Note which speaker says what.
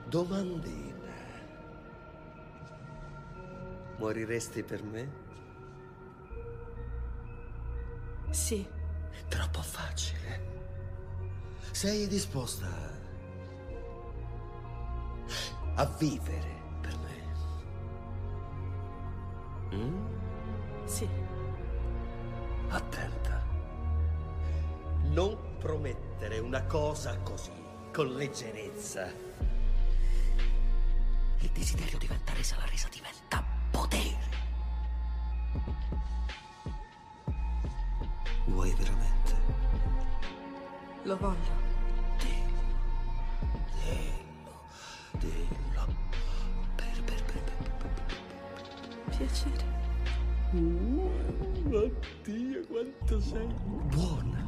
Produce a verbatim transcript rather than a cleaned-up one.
Speaker 1: Domandina. Moriresti per me?
Speaker 2: Sì.
Speaker 1: Troppo facile. Sei disposta a vivere per me? Mm?
Speaker 2: Sì.
Speaker 1: Attenta. Non promettere una cosa così, con leggerezza. Il desiderio diventa resa, la resa diventa potere. Vuoi veramente?
Speaker 2: Lo voglio.
Speaker 1: Dillo. Dillo. Dillo. Per, per, per, per, per, per, per.
Speaker 2: Piacere.
Speaker 1: Uh, oddio, quanto sei buona.